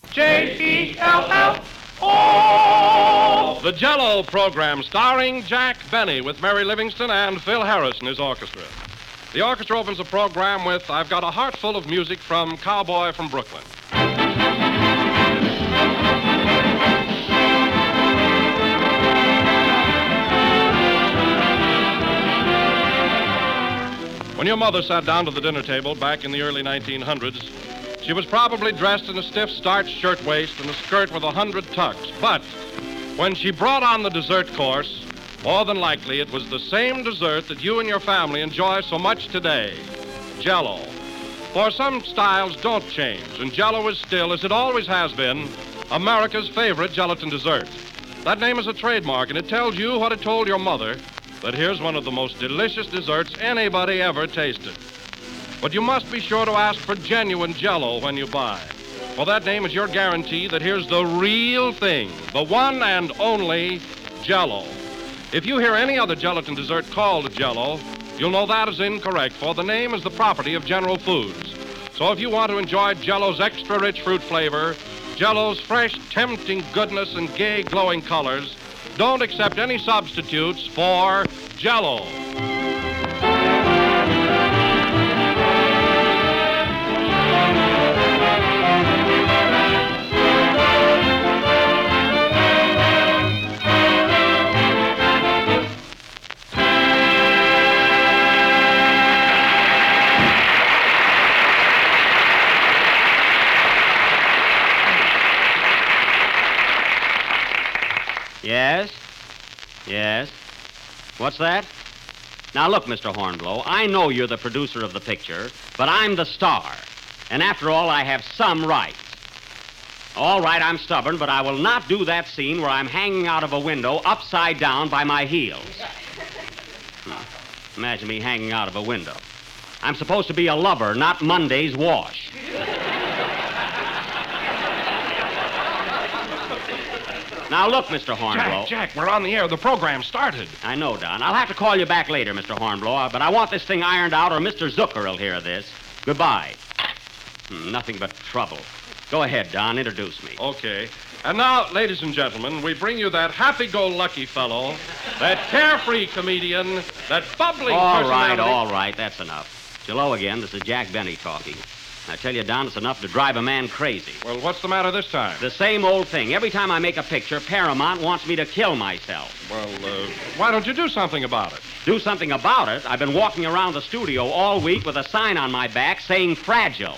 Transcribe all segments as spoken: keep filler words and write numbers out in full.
J E L L O. The Jell-O program starring Jack Benny with Mary Livingston and Phil Harris and his orchestra. The orchestra opens the program with I've Got a Heart Full of Music from Cowboy from Brooklyn. When your mother sat down to the dinner table back in the early nineteen hundreds, she was probably dressed in a stiff starched shirtwaist and a skirt with a hundred tucks. But when she brought on the dessert course, more than likely it was the same dessert that you and your family enjoy so much today, Jell-O. For some styles don't change, and Jell-O is still, as it always has been, America's favorite gelatin dessert. That name is a trademark, and it tells you what it told your mother, that here's one of the most delicious desserts anybody ever tasted. But you must be sure to ask for genuine Jell-O when you buy. For that name is your guarantee that here's the real thing, the one and only Jell-O. If you hear any other gelatin dessert called Jell-O, you'll know that is incorrect, for the name is the property of General Foods. So if you want to enjoy Jell-O's extra-rich fruit flavor, Jell-O's fresh, tempting goodness and gay, glowing colors, don't accept any substitutes for Jell-O. Yes? Yes? What's that? Now, look, Mister Hornblow, I know you're the producer of the picture, but I'm the star. And after all, I have some rights. All right, I'm stubborn, but I will not do that scene where I'm hanging out of a window upside down by my heels. Hmm. Imagine me hanging out of a window. I'm supposed to be a lover, not Monday's wash. Now, look, Mister Hornblow. Jack, Jack, we're on the air. The program started. I know, Don. I'll have to call you back later, Mister Hornblow, but I want this thing ironed out or Mister Zucker will hear this. Goodbye. Hmm, nothing but trouble. Go ahead, Don. Introduce me. Okay. And now, ladies and gentlemen, we bring you that happy-go-lucky fellow, that carefree comedian, that bubbling All right, personality. all right. That's enough. Hello again. This is Jack Benny talking. I tell you, Don, it's enough to drive a man crazy. Well, what's the matter this time? The same old thing. Every time I make a picture, Paramount wants me to kill myself. Well, uh, why don't you do something about it? Do something about it? I've been walking around the studio all week with a sign on my back saying fragile.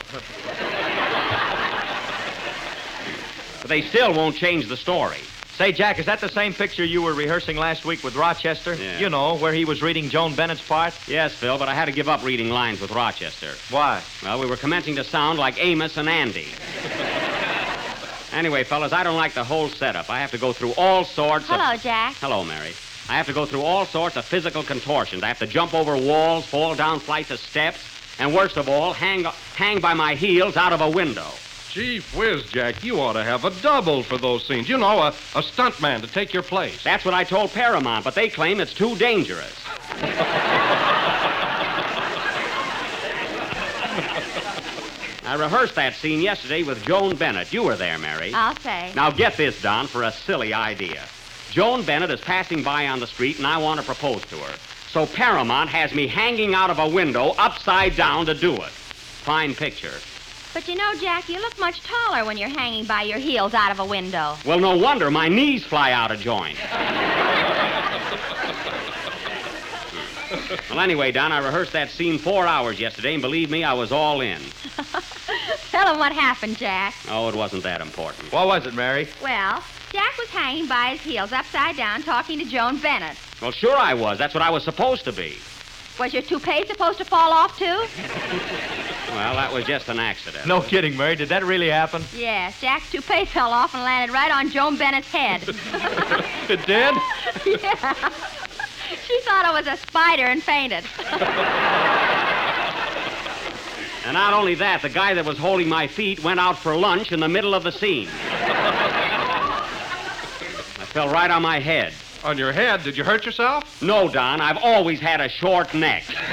But they still won't change the story. Say, Jack, is that the same picture you were rehearsing last week with Rochester? Yeah. You know, where he was reading Joan Bennett's part? Yes, Phil, but I had to give up reading lines with Rochester. Why? Well, we were commencing to sound like Amos and Andy. Anyway, fellas, I don't like the whole setup. I have to go through all sorts of... Hello, Jack. Hello, Mary. I have to go through all sorts of physical contortions. I have to jump over walls, fall down flights of steps, and worst of all, hang, hang by my heels out of a window. Gee whiz, Jack, you ought to have a double for those scenes. You know, a, a stuntman to take your place. That's what I told Paramount, but they claim it's too dangerous. I rehearsed that scene yesterday with Joan Bennett. You were there, Mary. I'll say. Now get this, Don, for a silly idea. Joan Bennett is passing by on the street, and I want to propose to her. So Paramount has me hanging out of a window upside down to do it. Fine picture. But you know, Jack, you look much taller when you're hanging by your heels out of a window. Well, no wonder my knees fly out of joint. Well, anyway, Don, I rehearsed that scene four hours yesterday, and believe me, I was all in. Tell him what happened, Jack. Oh, it wasn't that important. What was it, Mary? Well, Jack was hanging by his heels upside down talking to Joan Bennett. Well, sure I was. That's what I was supposed to be. Was your toupee supposed to fall off, too? Well, that was just an accident. No kidding, Mary. Did that really happen? Yes, Jack's toupee fell off and landed right on Joan Bennett's head. It did? Yeah. She thought it was a spider and fainted. And not only that, the guy that was holding my feet went out for lunch in the middle of the scene. I fell right on my head. On your head? Did you hurt yourself? No, Don. I've always had a short neck. Did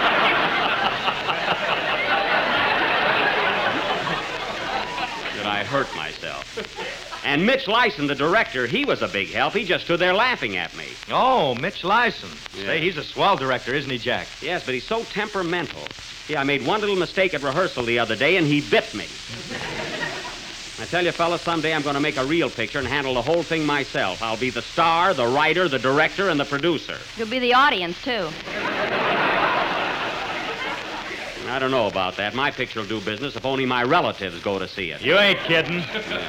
I hurt myself. And Mitch Lyson, the director, he was a big help. He just stood there laughing at me. Oh, Mitch Lyson. Yeah. Say, he's a swell director, isn't he, Jack? Yes, but he's so temperamental. See, I made one little mistake at rehearsal the other day, and he bit me. I tell you, fellas, someday I'm going to make a real picture and handle the whole thing myself. I'll be the star, the writer, the director, and the producer. You'll be the audience, too. I don't know about that. My picture will do business if only my relatives go to see it. You ain't kidding.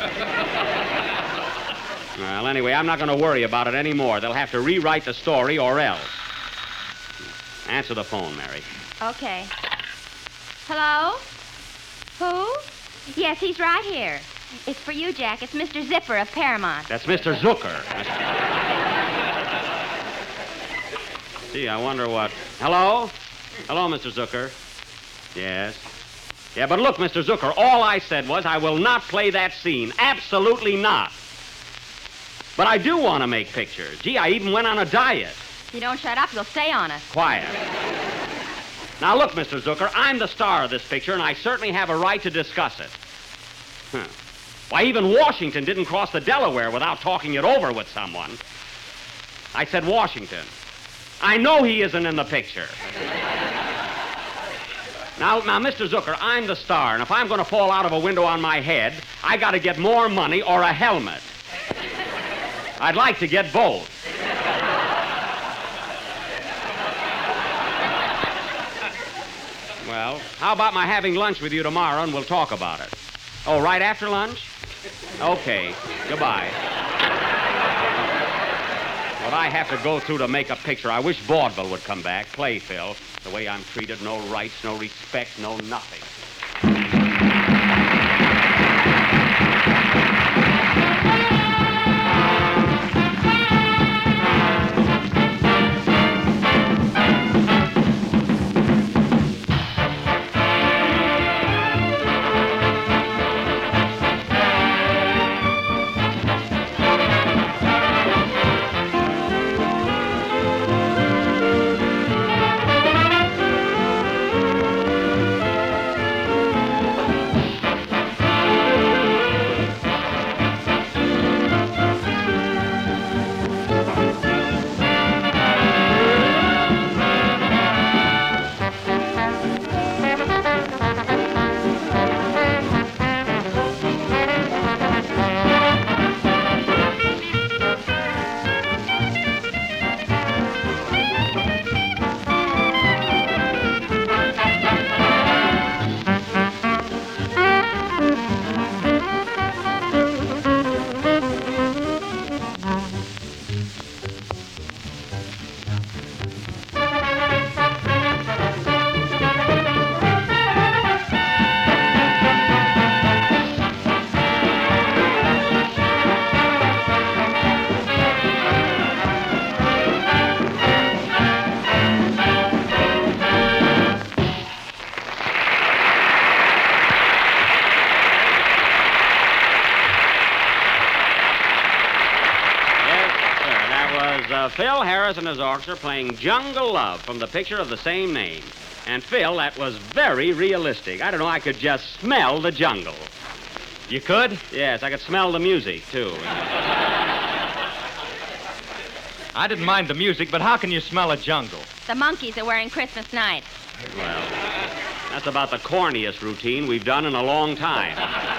Well, anyway, I'm not going to worry about it anymore. They'll have to rewrite the story or else. Answer the phone, Mary. Okay. Hello? Who? Yes, he's right here. It's for you, Jack. It's Mister Zipper of Paramount. That's Mister Zucker. Gee, I wonder what... Hello? Hello, Mister Zucker. Yes. Yeah, but look, Mister Zucker, all I said was I will not play that scene. Absolutely not. But I do want to make pictures. Gee, I even went on a diet. If you don't shut up, you'll stay on us. Quiet. Now, look, Mister Zucker, I'm the star of this picture, and I certainly have a right to discuss it. Huh. Why, even Washington didn't cross the Delaware without talking it over with someone. I said Washington. I know he isn't in the picture. Now, now, Mister Zucker, I'm the star, and if I'm going to fall out of a window on my head, I got to get more money or a helmet. I'd like to get both. Well, how about my having lunch with you tomorrow, and we'll talk about it? Oh, right after lunch? Okay. Goodbye. What I have to go through to make a picture. I wish vaudeville would come back. Play, Phil. The way I'm treated, no rights, no respect, no nothing. Phil Harris and his orchestra playing Jungle Love from the picture of the same name. And, Phil, that was very realistic. I don't know, I could just smell the jungle. You could? Yes, I could smell the music, too. I didn't mind the music, but how can you smell a jungle? The monkeys are wearing Christmas nights. Well, that's about the corniest routine we've done in a long time.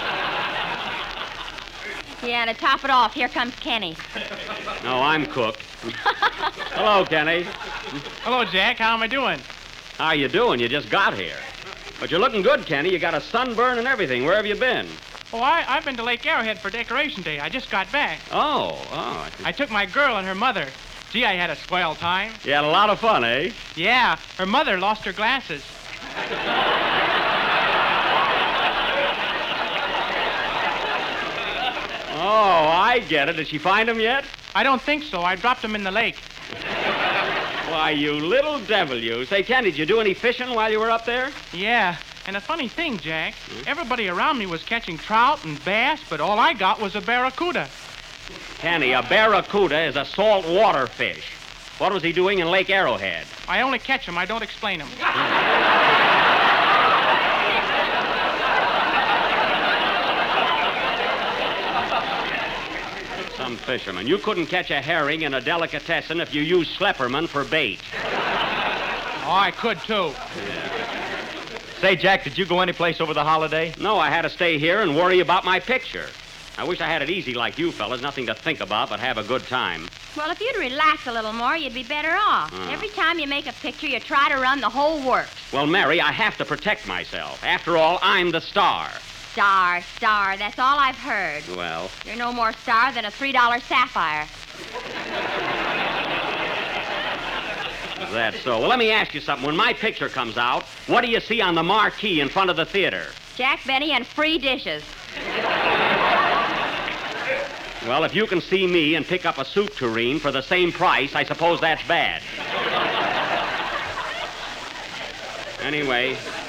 Yeah, to top it off, here comes Kenny. No, I'm cooked. Hello, Kenny. Hello, Jack. How am I doing? How you doing? You just got here. But you're looking good, Kenny. You got a sunburn and everything. Where have you been? Oh, I, I've been to Lake Arrowhead for Decoration Day. I just got back. Oh, oh. I took my girl and her mother. Gee, I had a swell time. You had a lot of fun, eh? Yeah, her mother lost her glasses. Oh, I get it. Did she find them yet? I don't think so. I dropped them in the lake. Why, you little devil, you. Say, Ken, did you do any fishing while you were up there? Yeah, and a funny thing, Jack, everybody around me was catching trout and bass, but all I got was a barracuda. Kenny, a barracuda is a saltwater fish. What was he doing in Lake Arrowhead? I only catch them. I don't explain them. some fisherman. You couldn't catch a herring in a delicatessen if you used Schlepperman for bait. Oh, I could, too. Say, Jack, did you go anyplace over the holiday? No, I had to stay here and worry about my picture. I wish I had it easy like you fellas, nothing to think about but have a good time. Well, if you'd relax a little more, you'd be better off. Oh. Every time you make a picture, you try to run the whole works. Well, Mary, I have to protect myself. After all, I'm the star. Star, star, that's all I've heard. Well, You're no more star than a three dollar sapphire. is that so? Well, let me ask you something. When my picture comes out, what do you see on the marquee in front of the theater? Jack Benny and free dishes. Well, if you can see me and pick up a soup tureen for the same price, I suppose that's bad. Anyway.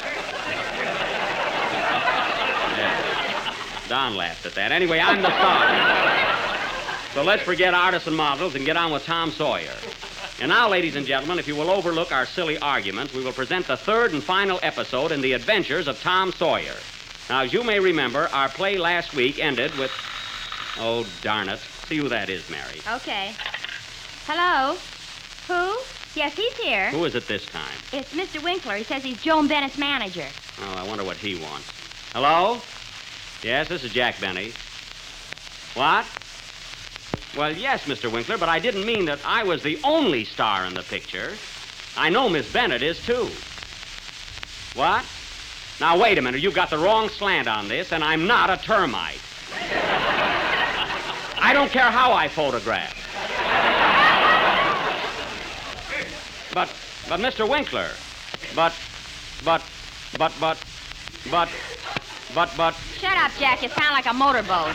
Yeah. Don laughed at that. Anyway, I'm the star. So let's forget artists and models and get on with Tom Sawyer. And now, ladies and gentlemen, if you will overlook our silly arguments, we will present the third and final episode in the adventures of Tom Sawyer. Now, as you may remember, our play last week ended with... Oh, darn it. See who that is, Mary. Okay. Hello? Who? Yes, he's here. Who is it this time? It's Mister Winkler. He says he's Joan Bennett's manager. Oh, I wonder what he wants. Hello? Yes, this is Jack Benny. What? Well, yes, Mister Winkler, but I didn't mean that I was the only star in the picture. I know Miss Bennett is, too. What? Now, wait a minute. You've got the wrong slant on this, and I'm not a termite. I don't care how I photograph. But, but, Mister Winkler, but, but, but, but, but, but, but... Shut up, Jack. You sound like a motorboat.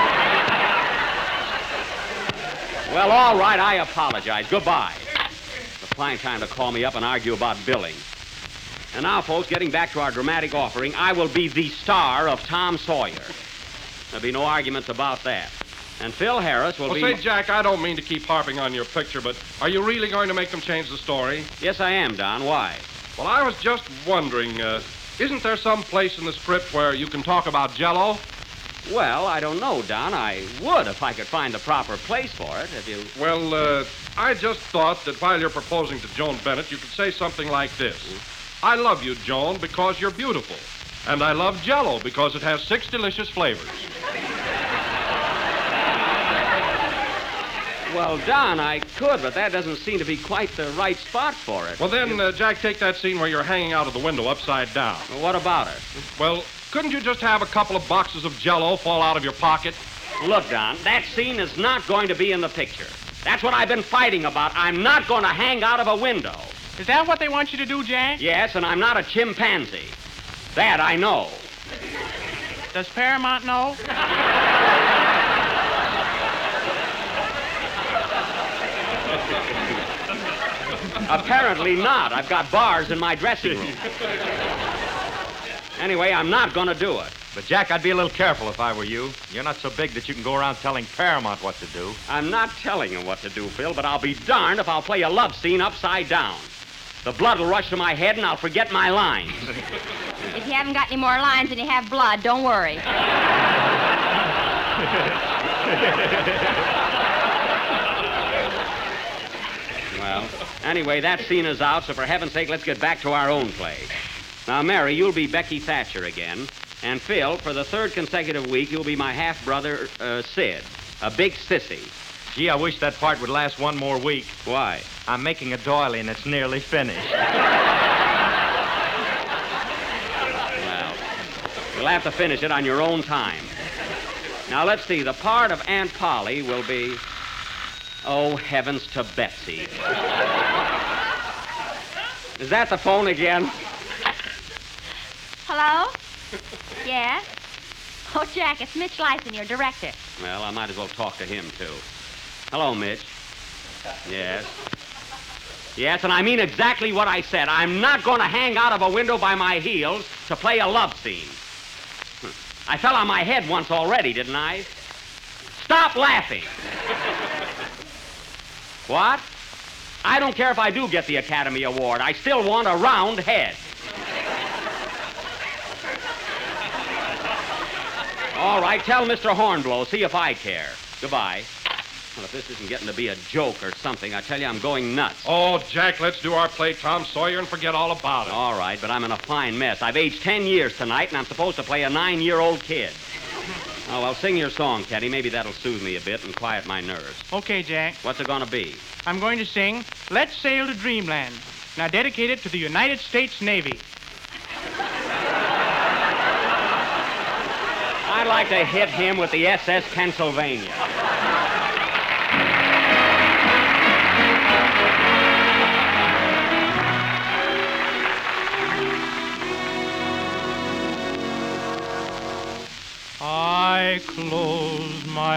Well, all right, I apologize. Goodbye. The fine time to call me up and argue about billing. And now, folks, getting back to our dramatic offering, I will be the star of Tom Sawyer. There'll be no arguments about that. And Phil Harris will Well, be... say, Jack, I don't mean to keep harping on your picture, but are you really going to make them change the story? Yes, I am, Don. Why? Well, I was just wondering, uh, isn't there some place in the script where you can talk about Jell-O? Well, I don't know, Don. I would if I could find the proper place for it. Have you... Well, uh, I just thought that while you're proposing to Joan Bennett, you could say something like this. I love you, Joan, because you're beautiful. And I love Jell-O because it has six delicious flavors. Well, Don, I could, but that doesn't seem to be quite the right spot for it. Well, then, uh, Jack, take that scene where you're hanging out of the window upside down. Well, what about it? Well, couldn't you just have a couple of boxes of Jell-O fall out of your pocket? Look, Don, that scene is not going to be in the picture. That's what I've been fighting about. I'm not going to hang out of a window. Is that what they want you to do, Jack? Yes, and I'm not a chimpanzee. That I know. Does Paramount know? Apparently not. I've got bars in my dressing room. Anyway, I'm not going to do it. But, Jack, I'd be a little careful if I were you. You're not so big that you can go around telling Paramount what to do. I'm not telling him what to do, Phil, but I'll be darned if I'll play a love scene upside down. The blood will rush to my head and I'll forget my lines. If you haven't got any more lines and you have blood, don't worry. Well, anyway, that scene is out, so for heaven's sake, let's get back to our own play. Now, Mary, you'll be Becky Thatcher again. And Phil, for the third consecutive week, you'll be my half-brother, uh, Sid, a big sissy. Gee, I wish that part would last one more week. Why? I'm making a doily and it's nearly finished. Well, you'll have to finish it on your own time. Now, let's see. The part of Aunt Polly will be... Oh, heavens to Betsy. Is that the phone again? Hello? Yes? Oh, Jack, it's Mitch Lyson, your director. Well, I might as well talk to him, too. Hello, Mitch. Yes. Yes, and I mean exactly what I said. I'm not going to hang out of a window by my heels to play a love scene. I fell on my head once already, didn't I? Stop laughing. What? I don't care if I do get the Academy Award. I still want a round head. All right, tell Mister Hornblow, see if I care. Goodbye. Well, if this isn't getting to be a joke or something, I tell you, I'm going nuts. Oh, Jack, let's do our play Tom Sawyer and forget all about it. All right, but I'm in a fine mess. I've aged ten years tonight, and I'm supposed to play a nine-year-old kid. Oh, well, sing your song, Teddy. Maybe that'll soothe me a bit and quiet my nerves. Okay, Jack. What's it gonna be? I'm going to sing Let's Sail to Dreamland. Now dedicate it to the United States Navy. I'd like to hit him with the S S Pennsylvania. I close my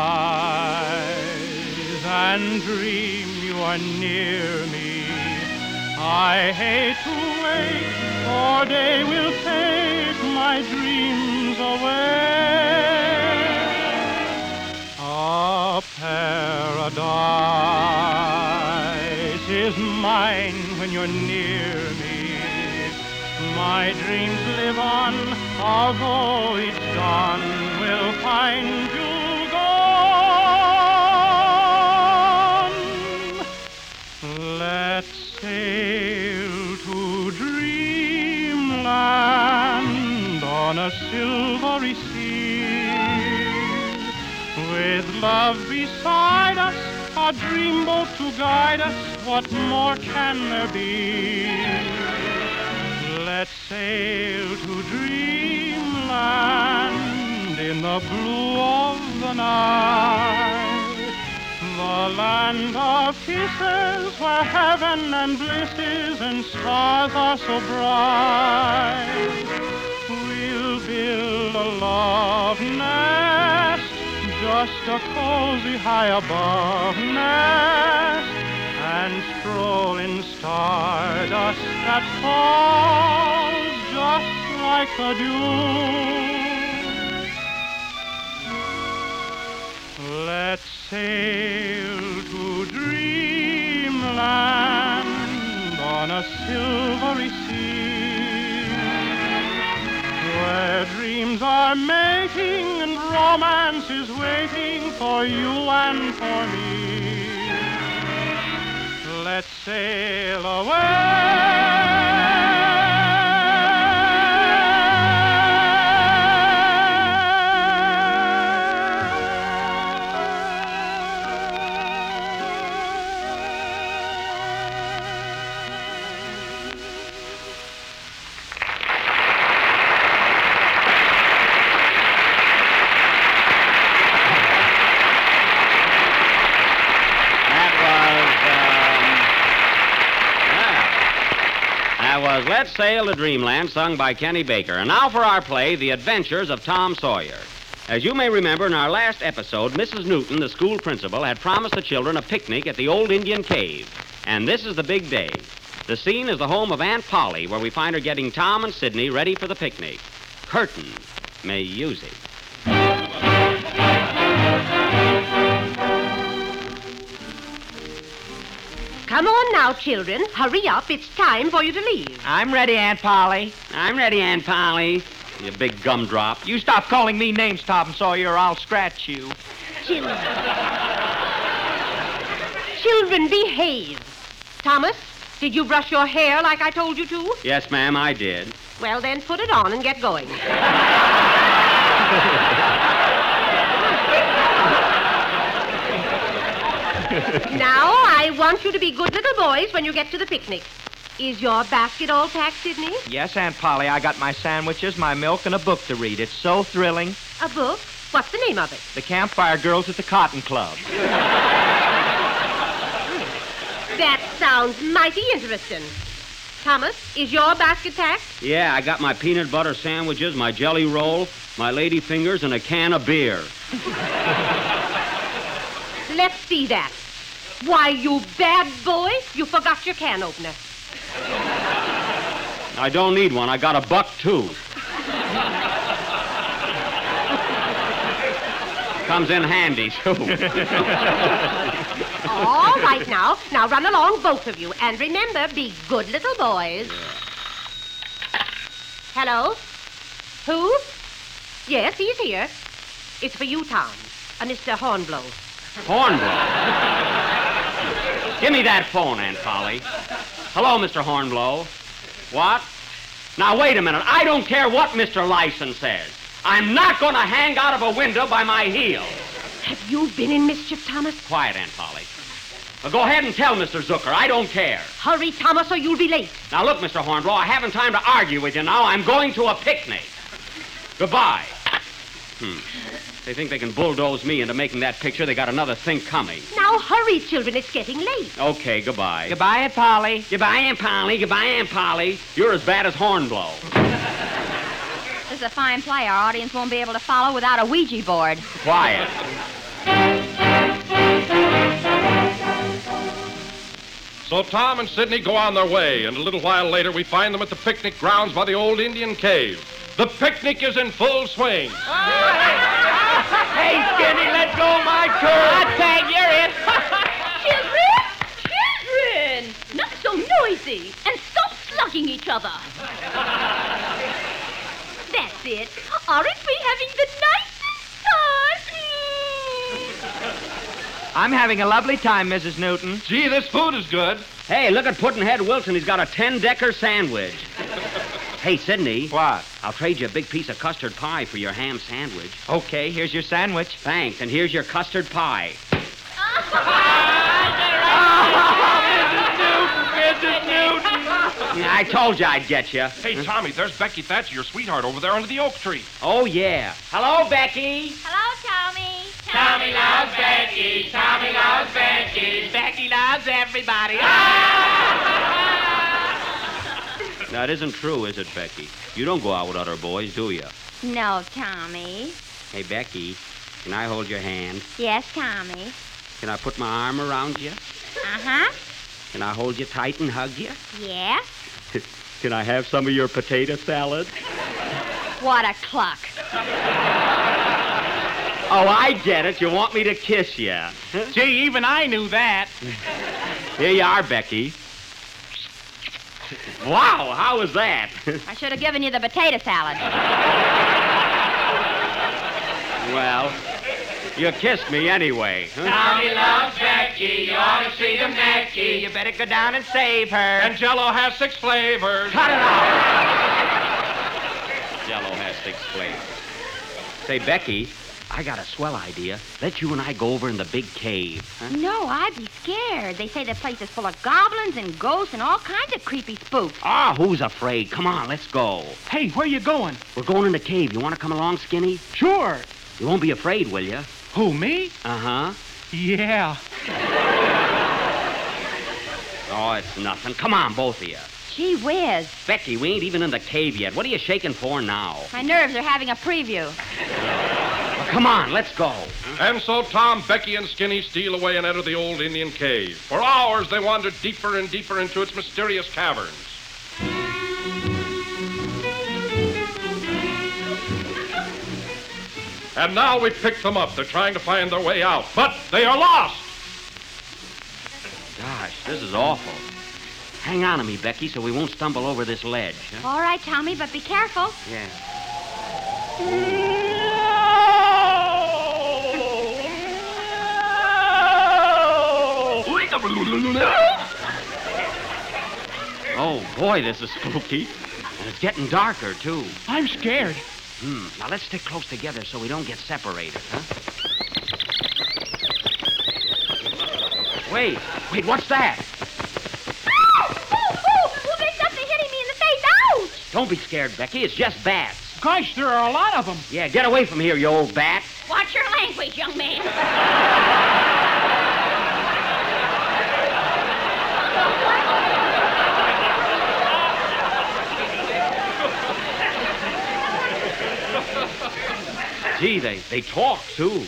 eyes and dream you are near me. I hate to wait, for day will take my dreams away. A paradise is mine when you're near me. My dreams live on, although it's gone, we'll find you gone. Let's sail to dreamland on a silvery sea, with love beside us, a dreamboat to guide us. What more can there be? Let's sail to dreamland in the blue of the night, the land of kisses where heaven and bliss is and stars are so bright. We'll build a love nest, just a cozy high above nest, and stroll in stardust that falls just like the dew. Let's sail to dreamland on a silvery sea, where dreams are making and romance is waiting for you and for me. Let's sail away. Was Let's Sail to Dreamland, sung by Kenny Baker. And now for our play, The Adventures of Tom Sawyer. As you may remember, in our last episode, Missus Newton, the school principal, had promised the children a picnic at the old Indian cave. And this is the big day. The scene is the home of Aunt Polly, where we find her getting Tom and Sidney ready for the picnic. Curtain music. Come on now, children. Hurry up. It's time for you to leave. I'm ready, Aunt Polly. I'm ready, Aunt Polly. You big gumdrop. You stop calling me names, Tom Sawyer, or I'll scratch you. Children. Children, behave. Thomas, did you brush your hair like I told you to? Yes, ma'am, I did. Well, then put it on and get going. Now, I want you to be good little boys when you get to the picnic. Is your basket all packed, Sidney? Yes, Aunt Polly. I got my sandwiches, my milk, and a book to read. It's so thrilling. A book? What's the name of it? The Campfire Girls at the Cotton Club. That sounds mighty interesting. Thomas, is your basket packed? Yeah, I got my peanut butter sandwiches, my jelly roll, my lady fingers, and a can of beer. Let's see that. Why, you bad boy, you forgot your can opener. I don't need one. I got a buck, too. Comes in handy, too. All right, now. Now run along, both of you. And remember, be good little boys. Hello? Who? Yes, he's here. It's for you, Tom. Uh, Mister Hornblow. Hornblow. Give me that phone, Aunt Polly. Hello, Mister Hornblow. What? Now, wait a minute. I don't care what Mister Lyson says. I'm not going to hang out of a window by my heel. Have you been in mischief, Thomas? Quiet, Aunt Polly. Well, go ahead and tell Mister Zucker. I don't care. Hurry, Thomas, or you'll be late. Now, look, Mister Hornblow, I haven't time to argue with you now. I'm going to a picnic. Goodbye. Hmm. They think they can bulldoze me into making that picture. They got another think coming. Now, hurry, children. It's getting late. Okay, goodbye. Goodbye, Aunt Polly. Goodbye, Aunt Polly. Goodbye, Aunt Polly. You're as bad as Hornblow. This is a fine play. Our audience won't be able to follow without a Ouija board. Quiet. So Tom and Sidney go on their way, and a little while later we find them at the picnic grounds by the old Indian cave. The picnic is in full swing. Hey, Skinny, let's go my curve. I'll tag you're in. Children! Children! Not so noisy, and stop slugging each other. That's it. Aren't we having the nicest time? I'm having a lovely time, Missus Newton. Gee, this food is good. Hey, look at Puddinhead Wilson. He's got a ten-decker sandwich. Hey, Sidney. What? I'll trade you a big piece of custard pie for your ham sandwich. Okay, here's your sandwich. Thanks, and here's your custard pie. Missus Newton! I told you I'd get you. Hey, Tommy, there's Becky Thatcher, your sweetheart, over there under the oak tree. Oh, yeah. Hello, Becky. Hello, Tommy. Tommy loves Becky. Tommy loves Becky. Becky loves everybody. That isn't true, is it, Becky? You don't go out with other boys, do you? No, Tommy. Hey, Becky, can I hold your hand? Yes, Tommy. Can I put my arm around you? Uh-huh. Can I hold you tight and hug you? Yes. Can I have some of your potato salad? What a cluck. Oh, I get it. You want me to kiss you. Gee, even I knew that. Here you are, Becky. Wow, how was that? I should have given you the potato salad. Well, you kissed me anyway. Huh? Tommy loves Becky. You ought to see them necky. You better go down and save her. And Jell-O has six flavors. Cut it out! Jell-O has six flavors. Say, Becky, I got a swell idea. Let you and I go over in the big cave. Huh? No, I'd be scared. They say the place is full of goblins and ghosts and all kinds of creepy spooks. Ah, who's afraid? Come on, let's go. Hey, where you going? We're going in the cave. You want to come along, Skinny? Sure. You won't be afraid, will you? Who, me? Uh-huh. Yeah. Oh, it's nothing. Come on, both of you. Gee whiz. Becky, we ain't even in the cave yet. What are you shaking for now? My nerves are having a preview. Well, come on, let's go. And so Tom, Becky, and Skinny steal away and enter the old Indian cave. For hours, they wander deeper and deeper into its mysterious caverns. And now we pick them up. They're trying to find their way out, but they are lost. Gosh, this is awful. Hang on to me, Becky, so we won't stumble over this ledge. Huh? All right, Tommy, but be careful. Yeah. Oh, boy, this is spooky. And it's getting darker, too. I'm scared. Hmm. Now, let's stick close together so we don't get separated, huh? Wait. Wait, what's that? Oh, oh, oh, there's something hitting me in the face. Ouch! Don't be scared, Becky. It's just bats. Gosh, there are a lot of them. Yeah, get away from here, you old bat. Watch your language, young man. Gee, they, they talk, too.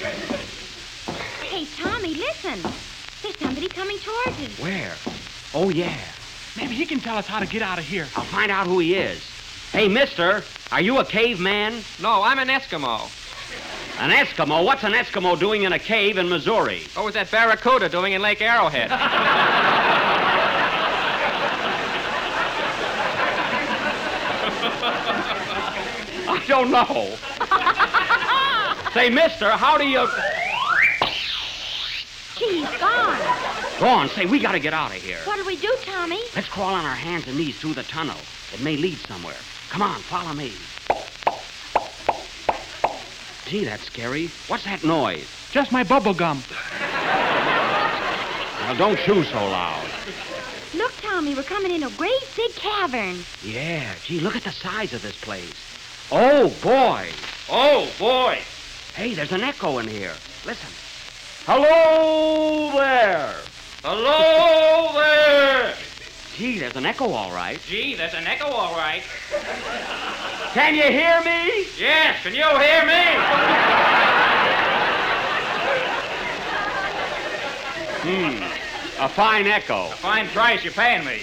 Hey, Tommy, listen. There's somebody coming towards us. Where? Oh, yeah. Maybe he can tell us how to get out of here. I'll find out who he is. Hey, mister, are you a caveman? No, I'm an Eskimo. An Eskimo? What's an Eskimo doing in a cave in Missouri? What was that barracuda doing in Lake Arrowhead? I don't know. Say, mister, how do you... Gee, he's gone. Go on, say, we gotta get out of here. What'll we do, Tommy? Let's crawl on our hands and knees through the tunnel. It may lead somewhere. Come on, follow me. Gee, that's scary. What's that noise? Just my bubble gum. Now, don't chew so loud. Look, Tommy, we're coming in a great big cavern. Yeah, gee, look at the size of this place. Oh, boy. Oh, boy. Hey, there's an echo in here. Listen. Hello there. Hello there. Gee, there's an echo, all right. Gee, there's an echo, all right. Can you hear me? Yes, can you hear me? Hmm, a fine echo. A fine price you're paying me.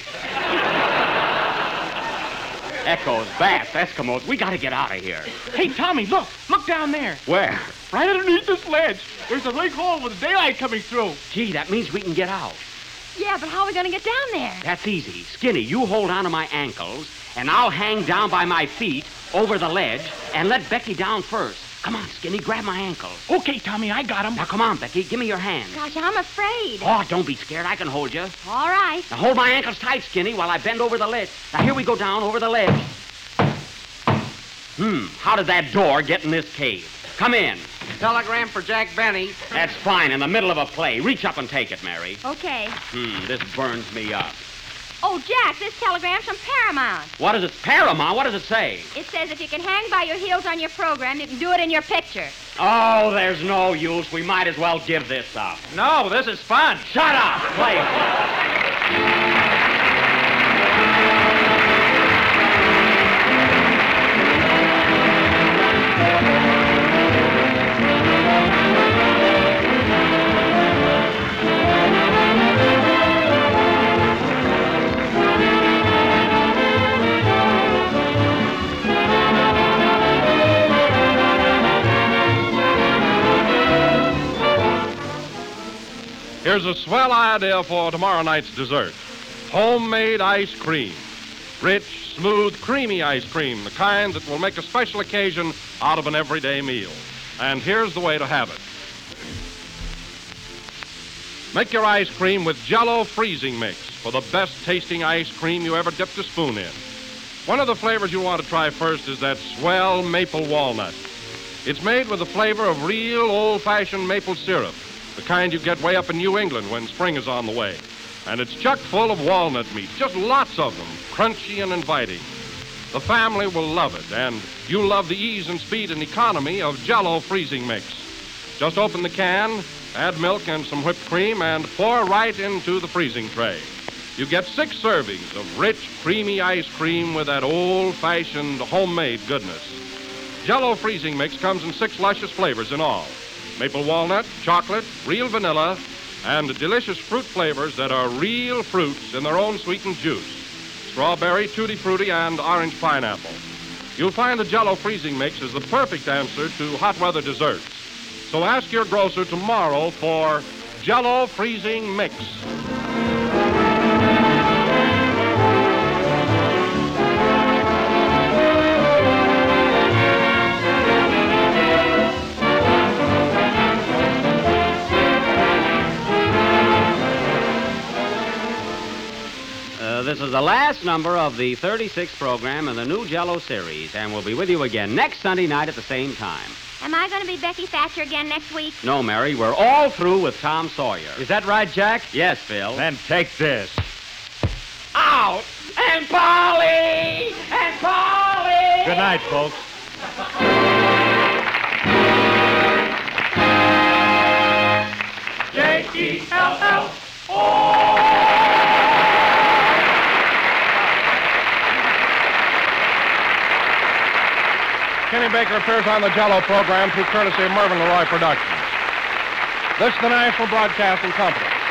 Echoes, bats, Eskimos. We gotta get out of here. Hey, Tommy, look. Look down there. Where? Right underneath this ledge. There's a big hole with daylight coming through. Gee, that means we can get out. Yeah, but how are we going to get down there? That's easy. Skinny, you hold on to my ankles, and I'll hang down by my feet over the ledge and let Becky down first. Come on, Skinny, grab my ankles. Okay, Tommy, I got him. Now, come on, Becky, give me your hand. Gosh, I'm afraid. Oh, don't be scared. I can hold you. All right. Now, hold my ankles tight, Skinny, while I bend over the ledge. Now, here we go down over the ledge. Hmm, how did that door get in this cave? Come in. Telegram for Jack Benny. That's fine, in the middle of a play. Reach up and take it, Mary. Okay. Hmm, this burns me up. Oh, Jack, this telegram's from Paramount. What does it, Paramount? What does it say? It says if you can hang by your heels on your program, you can do it in your picture. Oh, there's no use. We might as well give this up. No, this is fun. Shut up! Play it. Here's a swell idea for tomorrow night's dessert. Homemade ice cream. Rich, smooth, creamy ice cream, the kind that will make a special occasion out of an everyday meal. And here's the way to have it. Make your ice cream with Jell-O freezing mix for the best tasting ice cream you ever dipped a spoon in. One of the flavors you want to try first is that swell maple walnut. It's made with the flavor of real old-fashioned maple syrup, the kind you get way up in New England when spring is on the way. And it's chock full of walnut meat, just lots of them, crunchy and inviting. The family will love it, and you'll love the ease and speed and economy of Jell-O freezing mix. Just open the can, add milk and some whipped cream, and pour right into the freezing tray. You get six servings of rich, creamy ice cream with that old-fashioned homemade goodness. Jell-O freezing mix comes in six luscious flavors in all. Maple walnut, chocolate, real vanilla, and delicious fruit flavors that are real fruits in their own sweetened juice. Strawberry, tutti frutti, and orange pineapple. You'll find the Jell-O freezing mix is the perfect answer to hot weather desserts. So ask your grocer tomorrow for Jell-O freezing mix. This is the last number of the thirty-sixth program in the new Jell-O series, and we'll be with you again next Sunday night at the same time. Am I going to be Becky Thatcher again next week? No, Mary, we're all through with Tom Sawyer. Is that right, Jack? Yes, Phil. Then take this. Out! And Polly! And Polly! Good night, folks. J E L L O Kenny Baker appears on the Jell-O program through courtesy of Mervyn LeRoy Productions. This is the National Broadcasting Company.